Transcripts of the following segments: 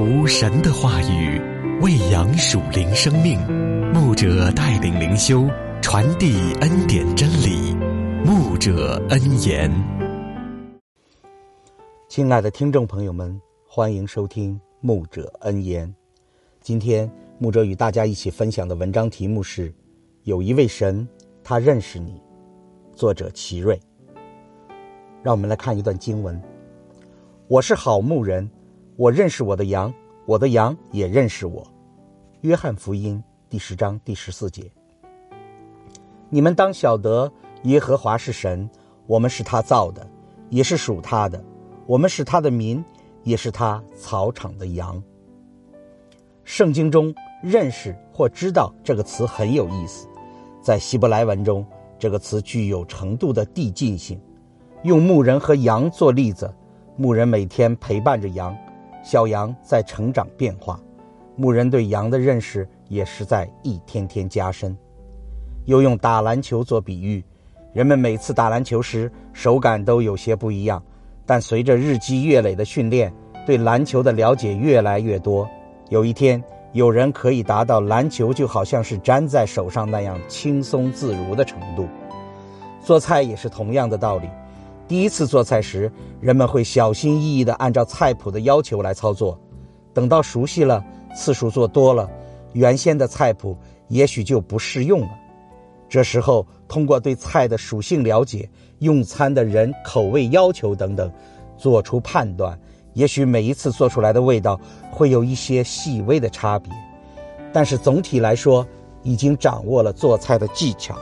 读神的话语，喂养属灵生命。牧者带领灵修，传递恩典真理。牧者恩言。 亲爱的听众朋友们，欢迎收听牧者恩言。今天牧者与大家一起分享的文章题目是有一位神，他认识你。作者齐瑞。让我们来看一段经文。我是好牧人，我认识我的羊，我的羊也认识我。约翰福音第10章第14节。你们当晓得耶和华是神，我们是他造的，也是属他的，我们是他的民，也是他草场的羊。圣经中认识或知道这个词很有意思，在希伯来文中，这个词具有程度的递进性。用牧人和羊做例子，牧人每天陪伴着羊，小羊在成长变化，牧人对羊的认识也是在一天天加深。又用打篮球做比喻，人们每次打篮球时手感都有些不一样，但随着日积月累的训练，对篮球的了解越来越多，有一天有人可以达到篮球就好像是粘在手上那样轻松自如的程度。做菜也是同样的道理，第一次做菜时，人们会小心翼翼地按照菜谱的要求来操作，等到熟悉了，次数做多了，原先的菜谱也许就不适用了。这时候通过对菜的属性了解，用餐的人口味要求等等，做出判断，也许每一次做出来的味道会有一些细微的差别，但是总体来说已经掌握了做菜的技巧。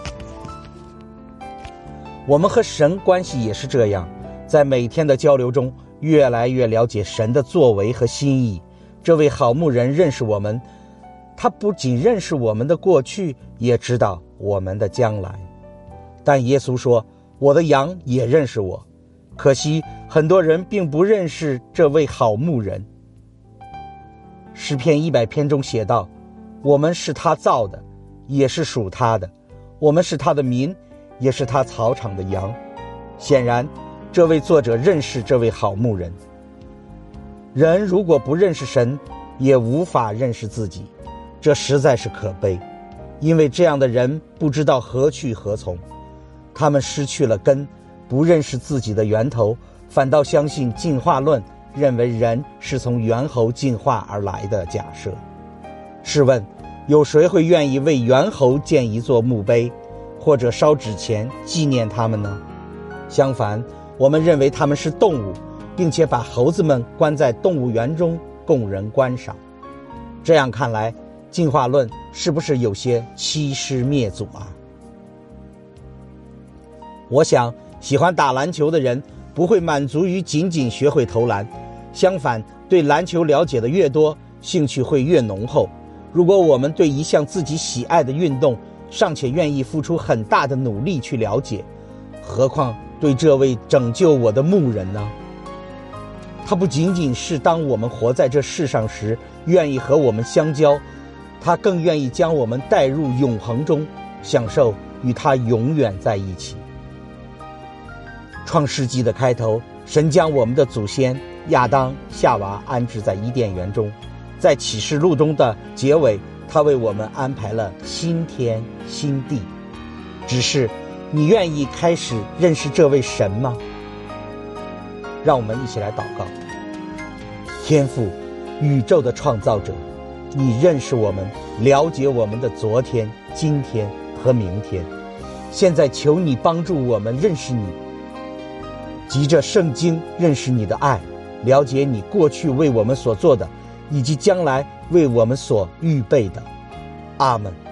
我们和神关系也是这样，在每天的交流中越来越了解神的作为和心意。这位好牧人认识我们，他不仅认识我们的过去，也知道我们的将来。但耶稣说，我的羊也认识我。可惜很多人并不认识这位好牧人。诗篇100篇中写道，我们是他造的，也是属他的，我们是他的民，也是他草场的羊。显然这位作者认识这位好牧人。人如果不认识神，也无法认识自己，这实在是可悲，因为这样的人不知道何去何从，他们失去了根，不认识自己的源头，反倒相信进化论，认为人是从猿猴进化而来的假设。试问有谁会愿意为猿猴建一座墓碑，或者烧纸钱纪念他们呢？相反，我们认为他们是动物，并且把猴子们关在动物园中供人观赏。这样看来，进化论是不是有些欺师灭祖啊？我想喜欢打篮球的人不会满足于仅仅学会投篮，相反，对篮球了解的越多，兴趣会越浓厚。如果我们对一项自己喜爱的运动尚且愿意付出很大的努力去了解，何况对这位拯救我的牧人呢？他不仅仅是当我们活在这世上时愿意和我们相交，他更愿意将我们带入永恒中，享受与他永远在一起。创世纪的开头，神将我们的祖先亚当、夏娃安置在伊甸园中，在启示录中的结尾，他为我们安排了新天新地。只是你愿意开始认识这位神吗？让我们一起来祷告。天父，宇宙的创造者，你认识我们，了解我们的昨天、今天和明天。现在求你帮助我们认识你，藉着圣经认识你的爱，了解你过去为我们所做的，以及将来为我们所预备的。阿们。